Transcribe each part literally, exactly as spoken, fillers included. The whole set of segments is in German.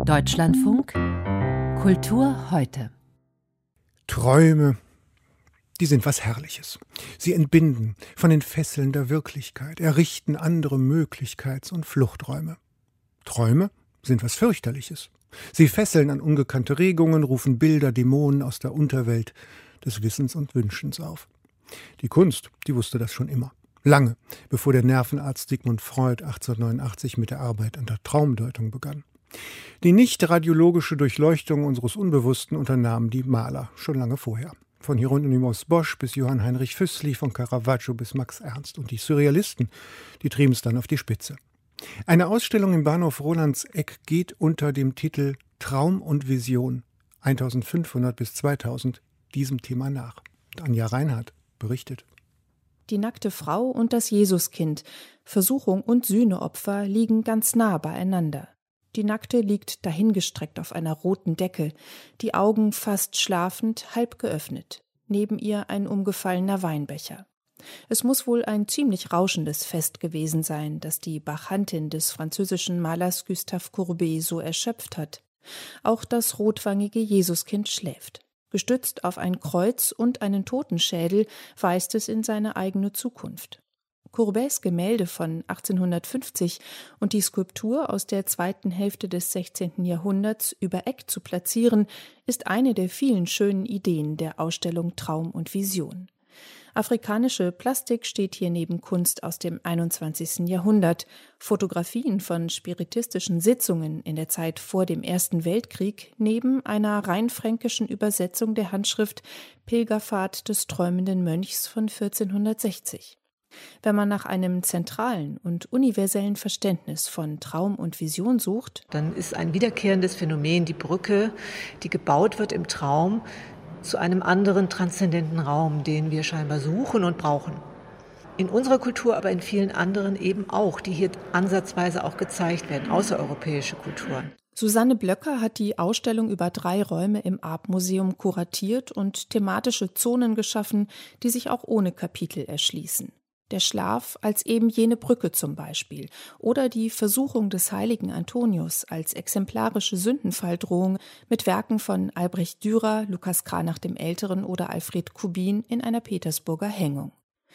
Deutschlandfunk Kultur heute. Träume, die sind was Herrliches. Sie entbinden von den Fesseln der Wirklichkeit, errichten andere Möglichkeits- und Fluchträume. Träume sind was Fürchterliches. Sie fesseln an ungekannte Regungen, rufen Bilder, Dämonen aus der Unterwelt des Wissens und Wünschens auf. Die Kunst, die wusste das schon immer. Lange, bevor der Nervenarzt Sigmund Freud achtzehnhundertneunundachtzig mit der Arbeit an der Traumdeutung begann. Die nicht-radiologische Durchleuchtung unseres Unbewussten unternahmen die Maler schon lange vorher. Von Hieronymus Bosch bis Johann Heinrich Füssli, von Caravaggio bis Max Ernst. Und die Surrealisten, die trieben es dann auf die Spitze. Eine Ausstellung im Bahnhof Rolandseck geht unter dem Titel Traum und Vision eintausendfünfhundert bis zweitausend diesem Thema nach. Anja Reinhardt berichtet. Die nackte Frau und das Jesuskind, Versuchung und Sühneopfer liegen ganz nah beieinander. Die Nackte liegt dahingestreckt auf einer roten Decke, die Augen fast schlafend, halb geöffnet. Neben ihr ein umgefallener Weinbecher. Es muss wohl ein ziemlich rauschendes Fest gewesen sein, das die Bacchantin des französischen Malers Gustave Courbet so erschöpft hat. Auch das rotwangige Jesuskind schläft. Gestützt auf ein Kreuz und einen Totenschädel weist es in seine eigene Zukunft. Courbets Gemälde von achtzehnhundertfünfzig und die Skulptur aus der zweiten Hälfte des sechzehnten Jahrhunderts über Eck zu platzieren, ist eine der vielen schönen Ideen der Ausstellung Traum und Vision. Afrikanische Plastik steht hier neben Kunst aus dem einundzwanzigsten Jahrhundert. Fotografien von spiritistischen Sitzungen in der Zeit vor dem Ersten Weltkrieg neben einer rheinfränkischen Übersetzung der Handschrift Pilgerfahrt des träumenden Mönchs von vierzehnhundertsechzig. Wenn man nach einem zentralen und universellen Verständnis von Traum und Vision sucht, dann ist ein wiederkehrendes Phänomen die Brücke, die gebaut wird im Traum, zu einem anderen transzendenten Raum, den wir scheinbar suchen und brauchen. In unserer Kultur, aber in vielen anderen eben auch, die hier ansatzweise auch gezeigt werden, außereuropäische Kulturen. Susanne Blöcker hat die Ausstellung über drei Räume im Arp-Museum kuratiert und thematische Zonen geschaffen, die sich auch ohne Kapitel erschließen. Der Schlaf als eben jene Brücke zum Beispiel oder die Versuchung des heiligen Antonius als exemplarische Sündenfalldrohung mit Werken von Albrecht Dürer, Lukas Cranach dem Älteren oder Alfred Kubin in einer Petersburger Hängung.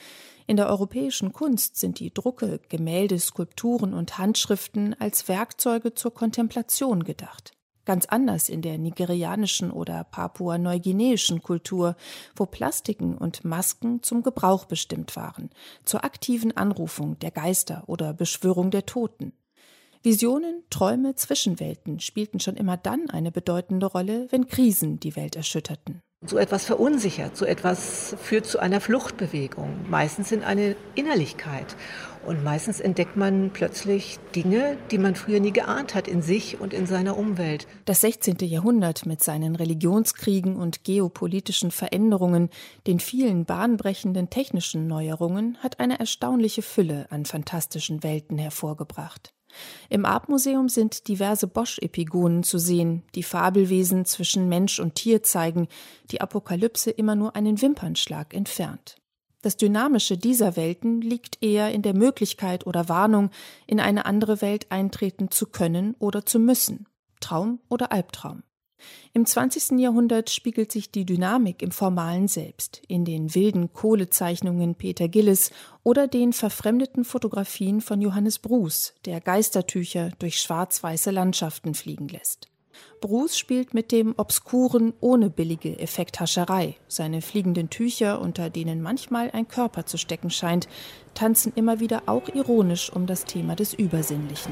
In der europäischen Kunst sind die Drucke, Gemälde, Skulpturen und Handschriften als Werkzeuge zur Kontemplation gedacht. Ganz anders in der nigerianischen oder papua-neuguineischen Kultur, wo Plastiken und Masken zum Gebrauch bestimmt waren, zur aktiven Anrufung der Geister oder Beschwörung der Toten. Visionen, Träume, Zwischenwelten spielten schon immer dann eine bedeutende Rolle, wenn Krisen die Welt erschütterten. So etwas verunsichert, so etwas führt zu einer Fluchtbewegung, meistens in eine Innerlichkeit. Und meistens entdeckt man plötzlich Dinge, die man früher nie geahnt hat, in sich und in seiner Umwelt. Das sechzehnte Jahrhundert mit seinen Religionskriegen und geopolitischen Veränderungen, den vielen bahnbrechenden technischen Neuerungen, hat eine erstaunliche Fülle an fantastischen Welten hervorgebracht. Im Arp-Museum sind diverse Bosch-Epigonen zu sehen, die Fabelwesen zwischen Mensch und Tier zeigen, die Apokalypse immer nur einen Wimpernschlag entfernt. Das Dynamische dieser Welten liegt eher in der Möglichkeit oder Warnung, in eine andere Welt eintreten zu können oder zu müssen. Traum oder Albtraum. Im zwanzigsten Jahrhundert spiegelt sich die Dynamik im Formalen selbst, in den wilden Kohlezeichnungen Peter Gillis oder den verfremdeten Fotografien von Johannes Bruce, der Geistertücher durch schwarz-weiße Landschaften fliegen lässt. Bruce spielt mit dem Obskuren ohne billige Effekthascherei. Seine fliegenden Tücher, unter denen manchmal ein Körper zu stecken scheint, tanzen immer wieder auch ironisch um das Thema des Übersinnlichen.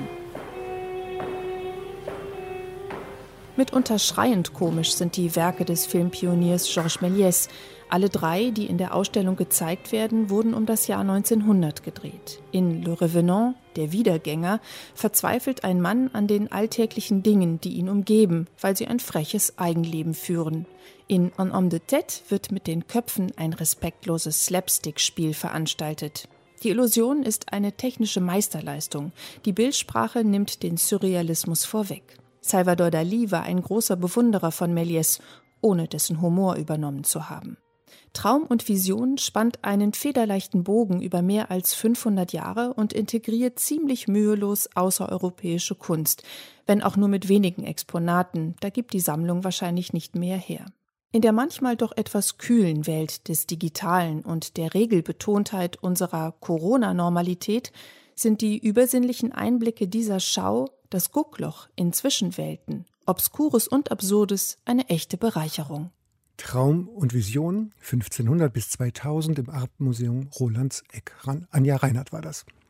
Mitunter schreiend komisch sind die Werke des Filmpioniers Georges Méliès. Alle drei, die in der Ausstellung gezeigt werden, wurden um das Jahr neunzehnhundert gedreht. In Le Revenant, der Wiedergänger, verzweifelt ein Mann an den alltäglichen Dingen, die ihn umgeben, weil sie ein freches Eigenleben führen. In Un homme de tête wird mit den Köpfen ein respektloses Slapstick-Spiel veranstaltet. Die Illusion ist eine technische Meisterleistung. Die Bildsprache nimmt den Surrealismus vorweg. Salvador Dalí war ein großer Bewunderer von Méliès, ohne dessen Humor übernommen zu haben. Traum und Vision spannt einen federleichten Bogen über mehr als fünfhundert Jahre und integriert ziemlich mühelos außereuropäische Kunst, wenn auch nur mit wenigen Exponaten, da gibt die Sammlung wahrscheinlich nicht mehr her. In der manchmal doch etwas kühlen Welt des Digitalen und der Regelbetontheit unserer Corona-Normalität sind die übersinnlichen Einblicke dieser Schau, das Guckloch in Zwischenwelten, Obskures und Absurdes, eine echte Bereicherung. Traum und Vision, fünfzehnhundert bis zweitausend im Artmuseum Rolandseck. Anja Reinhardt war das.